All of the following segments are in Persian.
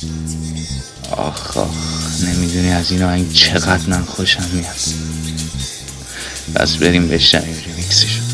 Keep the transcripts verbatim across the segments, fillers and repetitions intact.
آخ آخ نمیدونی از این آهنگ چقدر من خوشم میاد. بس بریم بشنویم ریمیکسشو.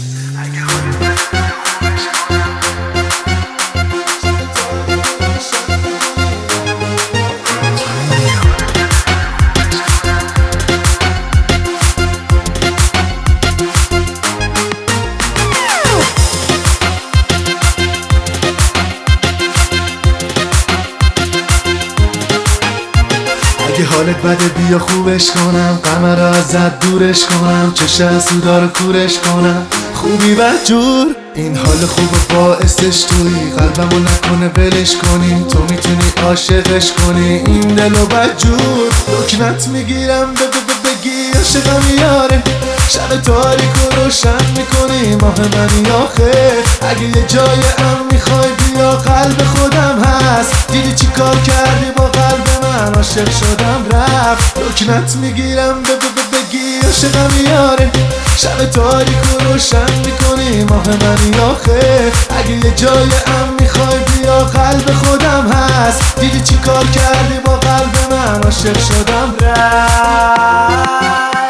اگه حالت بده بیا خوبش کنم، قمر رو ازت دورش کنم، چشه سودا رو کورش کنم، خوبی بدجور. این حال خوب باعثش تویی، قلبمو نکنه ولش کنی، تو میتونی عاشقش کنی این دلو بدجور. رکنت میگیرم به به بگی عاشقم یاره، شب تاریک و روشن میکنی ماه منی آخه. اگه یه جای ام میخوای بیا قلب خودم هست، دیدی چی کار کردی با قلب من، عاشق شدم رفت. رکنت میگیرم به به بگی عاشقم یاره، شب تاریک و روشن میکنی ماه منی آخه. اگه یه جای ام میخوای بیا قلب خودم هست، دیدی چی کار کردی با قلب من، عاشق شدم رفت.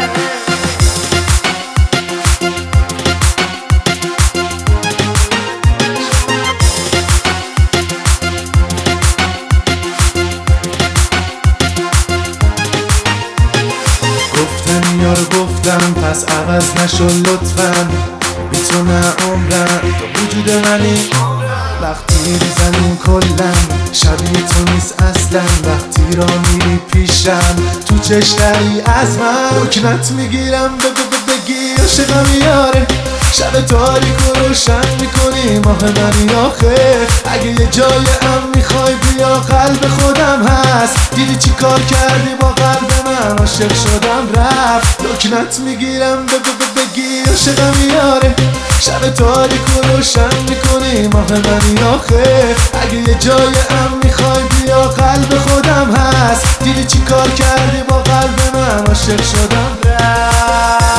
گفتن یارو گفتم پس عوض نشو لطفا، بی تو نه عمرم تو وجود منی. وقتی میری زمین کلم شبیه تو نیست اصلا، وقتی را میری پیشم تو چشتری از من. رکنت میگیرم به به بگی عاشقم یاره، شب تاریک و روشن میکنی ماه منی آخه. اگه یه جای ام میخوای بیا قلب خودم هست، دیدی چی کار کردی با قلب من، عاشق شدم رفت. رکنت میگیرم به به بگی عاشقم یاره، شب تاریک و روشن میکنی ماه منی آخه. اگه یه جای ام میخوای بیا قلب خودم هست، دیدی چی کار کردی با قلب من، عاشق شدم رفت.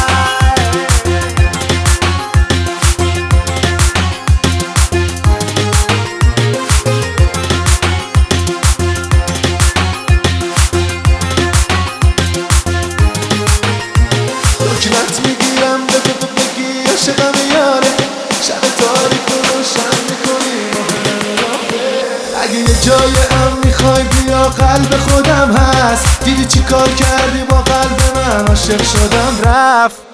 رکنت میگیرم به به بگی عاشقم یاره، شب تاریک و روشن میکنی ماه منی آخه. اگه یه جای ام میخوای بیا قلب خودم هست، دیدی چی کار کردی با قلب من، عاشق شدم رفت.